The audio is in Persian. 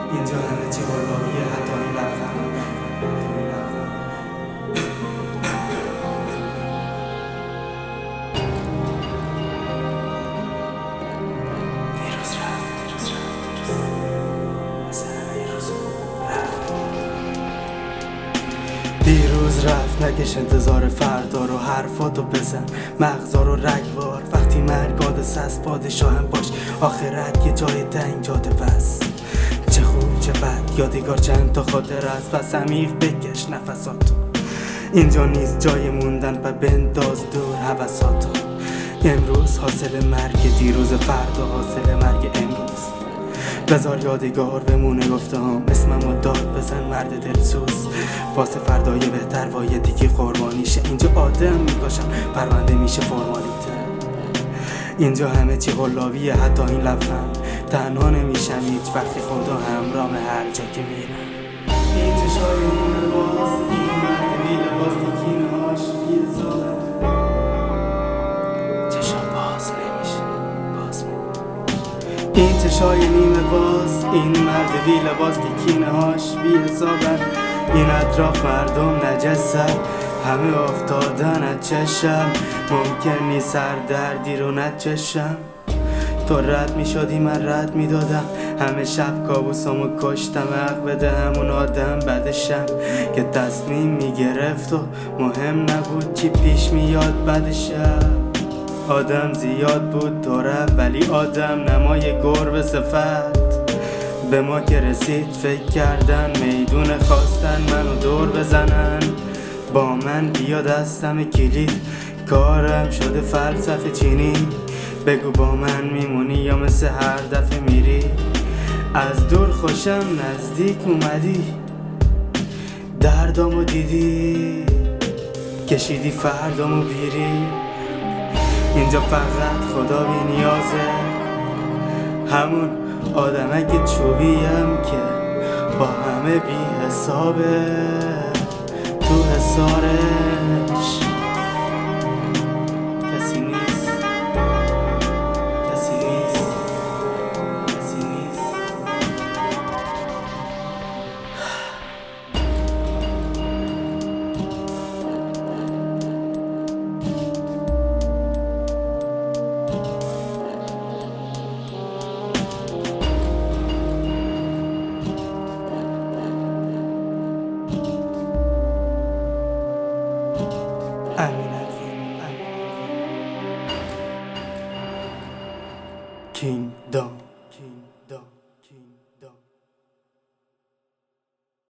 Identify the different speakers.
Speaker 1: اینجا همه چی قلابیه، حتی این لبخند. دیروز رفت، نکش انتظار فردا رو، حرفاتو بزن، مغزا رو رگوار. وقتی مرگ حادثه است پادشاهم باش، آخرت یه جای تنگ جاده بس. چه خوب چه بد، یادگار چند تا خاطر است، پس عمیق بکش نفساتو. اینجا نیست جای موندن و بنداز دور حوثاتو. امروز حاصل مرگ دیروز، فردا حاصل مرگ امروز. بذار یادگار بمونه گفته هم، اسممو داد بزن مرد دلسوز. واسه فردای بهتر وای دیگه قربانیشه. اینجا آدم میکشم پرونده میشه فرمالیته. اینجا همه چی قلابیه، حتی این لبخند. تنها نمیشم هیچ وقتی خدا همراه هر جا که میرم. این چشای نیمه باز، این مرد بی لباس که کینه هاش بی‌حسابه. چشم باز نمیشه، باز میشه. این چشای نیمه باز، این مرد بی لباس که کینه هاش بی‌حسابن. این اطراف مردم نجسن، همه افتادن از چشم. ممکن نیست سر دردی رو نچشم. تو رد می شدی من رد می دادم، همه شب کابوسامو کشتم. حق بده همون آدم بعدشم که تصمیم می گرفت و مهم نبود چی پیش میاد بعدشم. آدم زیاد بود تو رفت، ولی آدم نمای گربه صفت. به ما که رسید فکر کردن میدون خواستن منو دور بزنن. با من بیا دستم کلید، کارم شده فلسفه چینی. بگو با من میمونی یا مثل هر دفعه میری. از دور خوشم نزدیک اومدی، دردامو دیدی، کشیدی فردامو بیری. اینجا فقط خدا بی نیازه، همون آدمک چوبیم که با همه بی حسابه تو حساره.